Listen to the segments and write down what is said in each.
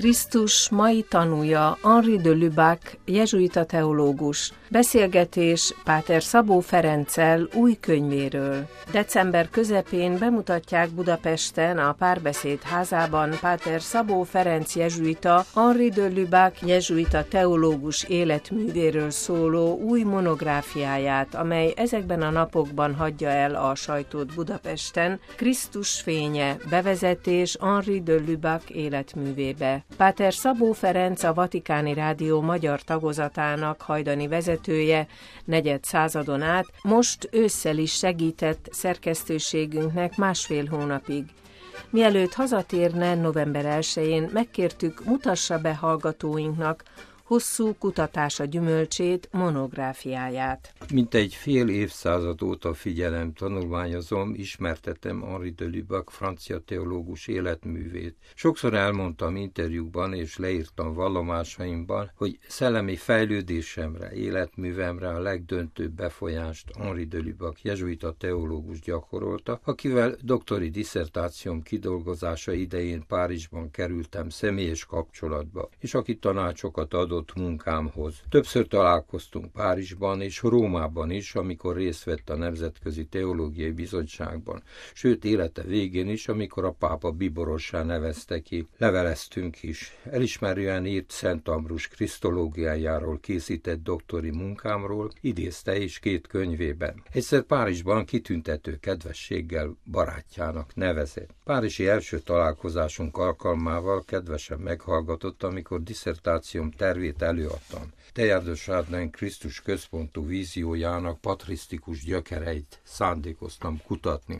Krisztus mai tanúja Henri de Lubac, jezsuita teológus. Beszélgetés Páter Szabó Ferenccel új könyvéről. December közepén bemutatják Budapesten a Párbeszéd házában Páter Szabó Ferenc jezsuita, Henri de Lubac jezsuita teológus életművéről szóló új monográfiáját, amely ezekben a napokban hagyja el a sajtót Budapesten. Krisztus fénye, bevezetés Henri de Lubac életművébe. Páter Szabó Ferenc a Vatikáni Rádió magyar tagozatának hajdani vezetője, negyed századon át, most ősszel is segített szerkesztőségünknek másfél hónapig. Mielőtt hazatérne november 1-én, megkértük, mutassa be hallgatóinknak hosszú kutatása gyümölcsét, monográfiáját. Mintegy fél évszázad óta figyelem, tanulmányozom, ismertetem Henri de Lubac francia teológus életművét. Sokszor elmondtam interjúkban és leírtam vallomásaimban, hogy szellemi fejlődésemre, életművemre a legdöntőbb befolyást Henri de Lubac jezsuita teológus gyakorolta, akivel doktori disszertációm kidolgozása idején Párizsban kerültem személyes kapcsolatba, és aki tanácsokat adott munkámhoz. Többször találkoztunk Párizsban és Rómában is, amikor részt vett a Nemzetközi Teológiai Bizottságban, sőt élete végén is, amikor a pápa bíborossá nevezte ki. Leveleztünk is. Elismerően írt Szent Ambrus krisztológiájáról készített doktori munkámról, idézte is 2 könyvében. Egyszer Párizsban kitüntető kedvességgel barátjának nevezett. Párizsi első találkozásunk alkalmával kedvesen meghallgatott, amikor disszertációm tervét előadtam. Teilhard de Chardin Krisztus központú víziójának patrisztikus gyökereit szándékoztam kutatni.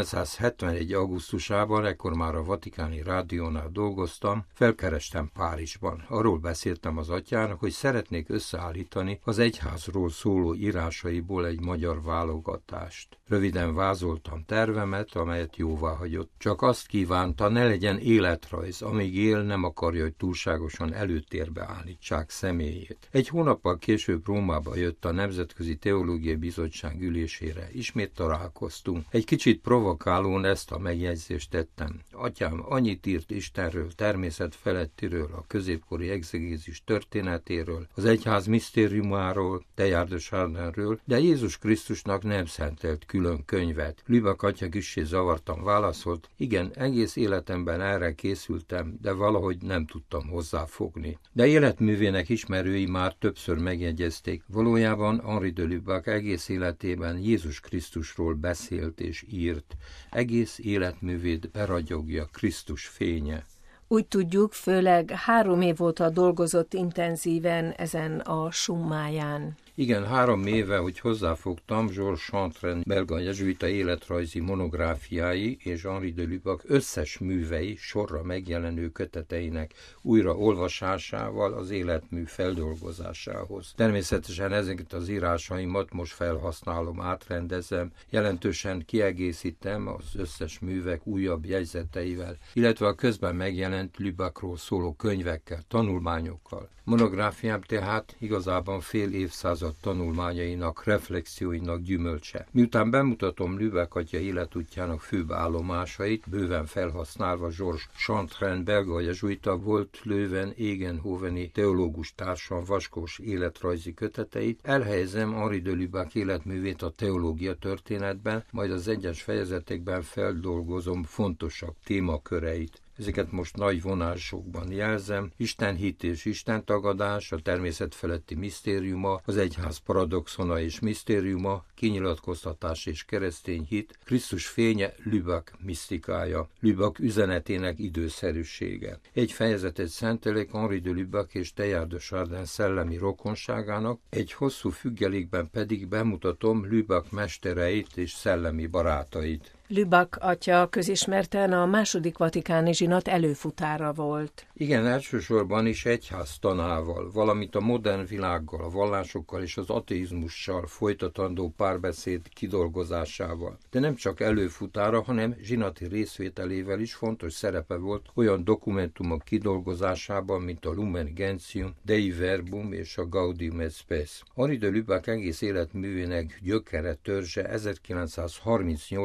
1971. augusztusában, ekkor már a Vatikáni Rádiónál dolgoztam, felkerestem Párizsban. Arról beszéltem az atyának, hogy szeretnék összeállítani az egyházról szóló írásaiból egy magyar válogatást. Röviden vázoltam tervemet, amelyet jóváhagyott. Csak azt kívánta, ne legyen életrajz, amíg él, nem akarja, hogy túlságosan előtérbe állítsák személyét. Egy hónappal később Rómába jött a Nemzetközi Teológiai Bizottság ülésére. Ismét találkoztunk. Egy kicsit provokálón ezt a megjegyzést tettem. Atyám annyit írt Istenről, természet felettiről, a középkori egzegézis történetéről, az egyház misztériumáról, Teilhard de Chardinről, de Jézus Krisztusnak nem szentelt külön könyvet. Lubac atya kissé zavartan válaszolt, igen, egész életemben erre készültem, de valahogy nem tudtam hozzáfogni. De életművének ismerői már többször megjegyezték. Valójában Henri de Lubac egész életében Jézus Krisztusról beszélt és írt. Egész életművét beragyogja Krisztus fénye. Úgy tudjuk, főleg 3 év óta dolgozott intenzíven ezen a summáján. Igen, 3 éve, hogy hozzáfogtam Georges Chantraine belga jezsuita életrajzi monográfiái és Henri de Lubac összes művei sorra megjelenő köteteinek újraolvasásával az életmű feldolgozásához. Természetesen ezeket az írásaimat most felhasználom, átrendezem, jelentősen kiegészítem az összes művek újabb jegyzeteivel, illetve a közben megjelent Lubacról szóló könyvekkel, tanulmányokkal. Monográfiám tehát igazában fél évszázad tanulmányainak, reflexióinak gyümölcse. Miután bemutatom Lubac atya életútjának főbb állomásait, bőven felhasználva Georges Chantraine belga jezsuita volt Leuven Egenhoveni teológus társam vaskos életrajzi köteteit, elhelyezem Henri de Lubac életművét a teológia történetben, majd az egyes fejezetekben feldolgozom fontosabb témaköreit. Ezeket most nagy vonásokban jelzem: istenhit és istentagadás, a természet feletti misztériuma, az egyház paradoxona és misztériuma, kinyilatkoztatás és keresztény hit, Krisztus fénye, Lubac misztikája, Lubac üzenetének időszerűsége. Egy fejezetet szentelek Henri de Lubac és Teilhard de Chardin szellemi rokonságának, egy hosszú függelékben pedig bemutatom Lubac mestereit és szellemi barátait. Lubac atya közismerten a második vatikáni zsinat előfutára volt. Igen, elsősorban is egyház tanával, valamint a modern világgal, a vallásokkal és az ateizmussal folytatandó párbeszéd kidolgozásával. De nem csak előfutára, hanem zsinati részvételével is fontos szerepe volt olyan dokumentumok kidolgozásában, mint a Lumen Gentium, Dei Verbum és a Gaudium et Spes. Henri de Lubac egész életművének gyökere, törzse 1938-ban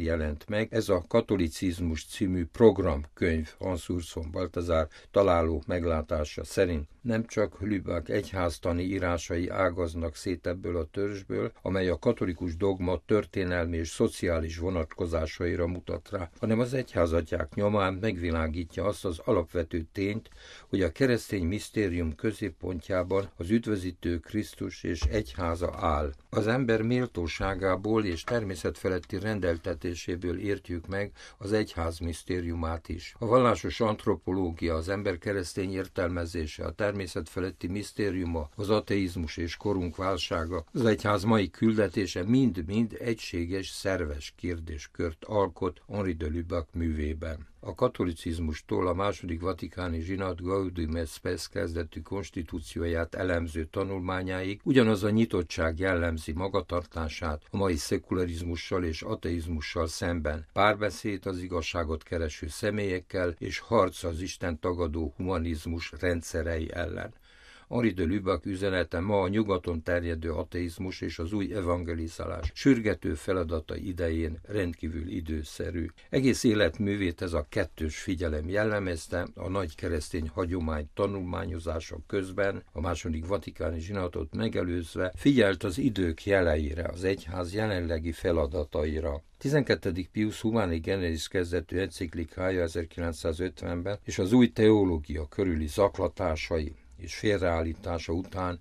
jelent meg. Ez a Katolicizmus című programkönyv Hans Urson Baltazar találó meglátása szerint. Nem csak Lübeck egyháztani írásai ágaznak szét ebből a törzsből, amely a katolikus dogma történelmi és szociális vonatkozásaira mutat rá, hanem az egyházatják nyomán megvilágítja azt az alapvető tényt, hogy a keresztény misztérium középpontjában az üdvözítő Krisztus és egyháza áll. Az ember méltóságából és természetfeletti rendeltetéséből értjük meg az egyház misztériumát is. A vallásos antropológia, az ember keresztény értelmezése, a természetfeletti misztériuma, az ateizmus és korunk válsága, az egyház mai küldetése mind-mind egységes, szerves kérdéskört alkot Henri de Lubac művében. A katolicizmustól a második vatikáni zsinat Gaudium et Spes kezdetű konstitúcióját elemző tanulmányáig ugyanaz a nyitottság jellemzi magatartását a mai szekularizmussal és ateizmussal szemben, párbeszéd az igazságot kereső személyekkel és harc az Isten tagadó humanizmus rendszerei ellen. Henri de Lubac üzenete ma a nyugaton terjedő ateizmus és az új evangelizálás sürgető feladata idején rendkívül időszerű. Egész életművét ez a kettős figyelem jellemezte, a nagy keresztény hagyomány tanulmányozása közben, a második vatikáni zsinatot megelőzve figyelt az idők jeleire, az egyház jelenlegi feladataira. 12. Pius Humani Generis kezdetű enciklikája 1950-ben és az új teológia körüli zaklatásai és félreállítása után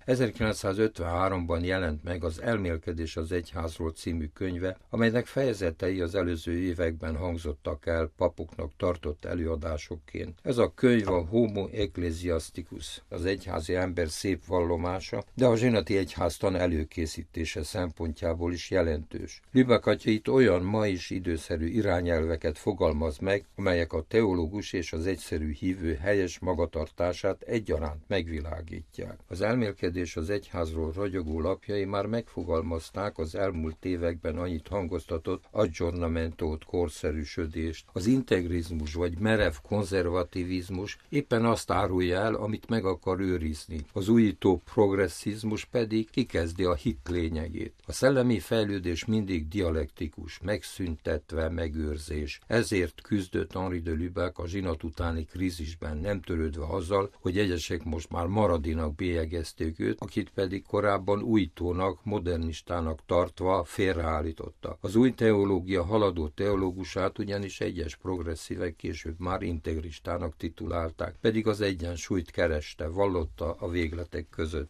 1953-ban jelent meg az Elmélkedés az egyházról című könyve, amelynek fejezetei az előző években hangzottak el papoknak tartott előadásokként. Ez a könyv a Homo Ecclesiasticus, az egyházi ember szép vallomása, de a zsinati egyháztan előkészítése szempontjából is jelentős. Lubac atya itt olyan ma is időszerű irányelveket fogalmaz meg, amelyek a teológus és az egyszerű hívő helyes magatartását egyaránt megvilágítják. Az Elmélkedés az egyházról ragyogó lapjai már megfogalmazták az elmúlt években annyit hangoztatott aggiornamentót, korszerűsödést. Az integrizmus vagy merev konzervativizmus éppen azt árulja el, amit meg akar őrizni. Az újító progresszizmus pedig kikezdi a hit lényegét. A szellemi fejlődés mindig dialektikus, megszüntetve megőrzés. Ezért küzdött Henri de Lubac a zsinat utáni krízisben, nem törődve azzal, hogy egyesek most már maradinak bélyegezték őt, akit pedig korábban újítónak, modernistának tartva félreállította. Az új teológia haladó teológusát ugyanis egyes progresszívek később már integristának titulálták, pedig az egyensúlyt kereste, vallotta a végletek között.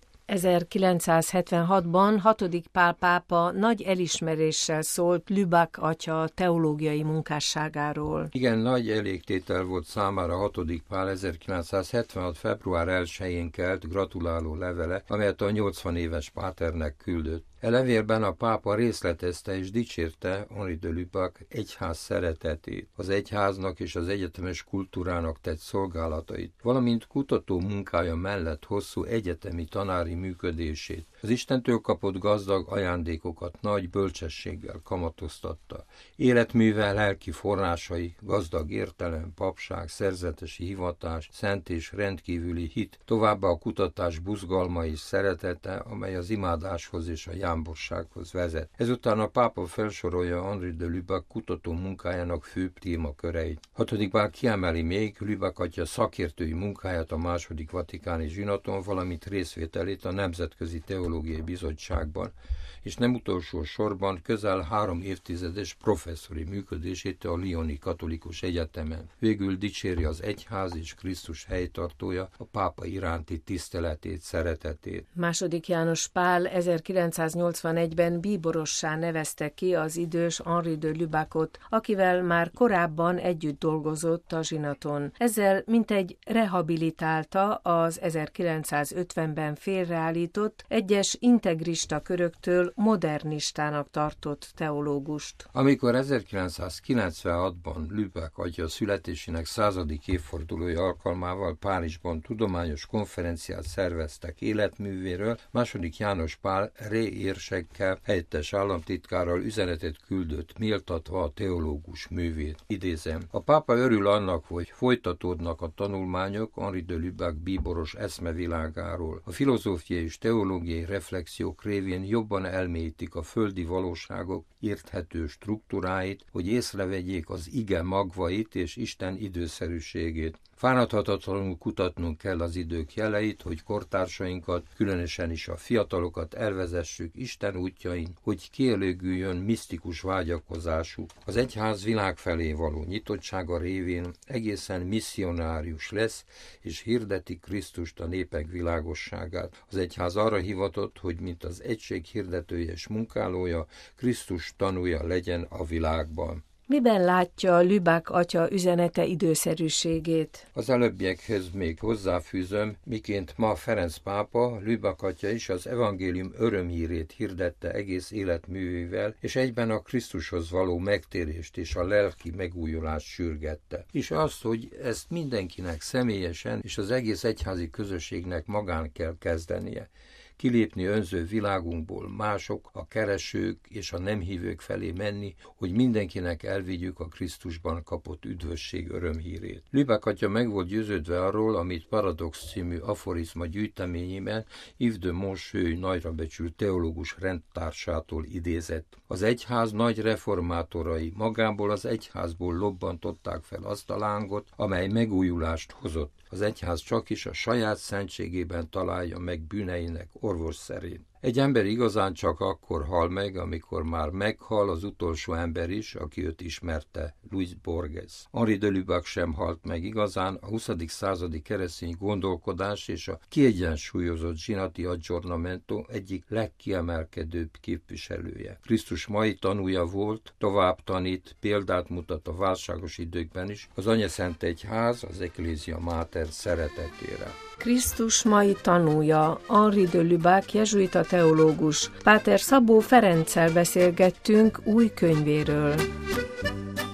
1976-ban 6. Pál pápa nagy elismeréssel szólt Lubac atya teológiai munkásságáról. Igen, nagy elégtétel volt számára 6. Pál 1976. február 1-én kelt gratuláló levele, amelyet a 80 éves páternek küldött. E levélben a pápa részletezte és dicsérte Henri de Lubac egyház szeretetét, az egyháznak és az egyetemes kultúrának tett szolgálatait, valamint kutató munkája mellett hosszú egyetemi tanári működését. Az Istentől kapott gazdag ajándékokat nagy bölcsességgel kamatoztatta. Életműve, lelki forrásai, gazdag értelem, papság, szerzetesi hivatás, szent és rendkívüli hit, továbbá a kutatás buzgalma és szeretete, amely az imádáshoz és a jámborsághoz vezet. Ezután a pápa felsorolja Henri de Lubac kutató munkájának főbb témaköreit. 6. Pál kiemeli még Lubac atya szakértői munkáját a második vatikáni zsinaton, valamint részvételét a Nemzetközi Teológiai Bizottságban, és nem utolsó sorban közel 3 évtizedes professzori működését a Lyoni Katolikus Egyetemen. Végül dicséri az egyház és Krisztus helytartója a pápa iránti tiszteletét, szeretetét. II. János Pál 1981-ben bíborossá nevezte ki az idős Henri de Lubacot, akivel már korábban együtt dolgozott a zsinaton. Ezzel mintegy rehabilitálta az 1950-ben félreállított, egyes integrista köröktől modernistának tartott teológust. Amikor 1996-ban Lubac atya születésének 100. évfordulója alkalmával Párizsban tudományos konferenciát szerveztek életművéről, II. János Pál érsekkel, helyettes államtitkárral üzenetet küldött, méltatva a teológus művét. Idézem: a pápa örül annak, hogy folytatódnak a tanulmányok Henri de Lubac bíboros eszmevilágáról. A filozófiai és teológiai reflexiók révén jobban elmélyítik a földi valóságok érthető struktúráit, hogy észrevegyék az ige magvait és Isten időszerűségét. Fáradhatatlanul kutatnunk kell az idők jeleit, hogy kortársainkat, különösen is a fiatalokat elvezessük Isten útjain, hogy kielégüljön misztikus vágyakozásuk. Az egyház világ felé való nyitottsága révén egészen misszionárius lesz, és hirdeti Krisztust, a népek világosságát. Az egyház arra hivatott, hogy mint az egység hirdetője és munkálója, Krisztus tanúja legyen a világban. Miben látja Lubac atya üzenete időszerűségét? Az előbbiekhez még hozzáfűzöm, miként ma Ferenc pápa, Lubac atya is az evangélium örömhírét hirdette egész életművével, és egyben a Krisztushoz való megtérést és a lelki megújulást sürgette. És azt, hogy ezt mindenkinek személyesen és az egész egyházi közösségnek magán kell kezdenie. Kilépni önző világunkból, mások, a keresők és a nem hívők felé menni, hogy mindenkinek elvigyük a Krisztusban kapott üdvösség örömhírét. Lubac atya meg volt győződve arról, amit Paradox című aforizma gyűjteményében Yves de Moncheuil nagyra becsült teológus rendtársától idézett. Az egyház nagy reformátorai magából az egyházból lobbantották fel azt a lángot, amely megújulást hozott. Az egyház csakis a saját szentségében találja meg bűneinek orvosszerét. Egy ember igazán csak akkor hal meg, amikor már meghal az utolsó ember is, aki őt ismerte, Louis Borges. Henri de Lubac sem halt meg igazán, a 20. századi keresztény gondolkodás és a kiegyensúlyozott zsinati aggiornamento egyik legkiemelkedőbb képviselője. Krisztus mai tanúja volt, tovább tanít, példát mutat a válságos időkben is az Anyaszent Egyház, az Ecclesia Mater szeretetére. Krisztus mai tanúja, Henri de Lubac jezsuita teológus. Páter Szabó Ferenccel beszélgettünk új könyvéről.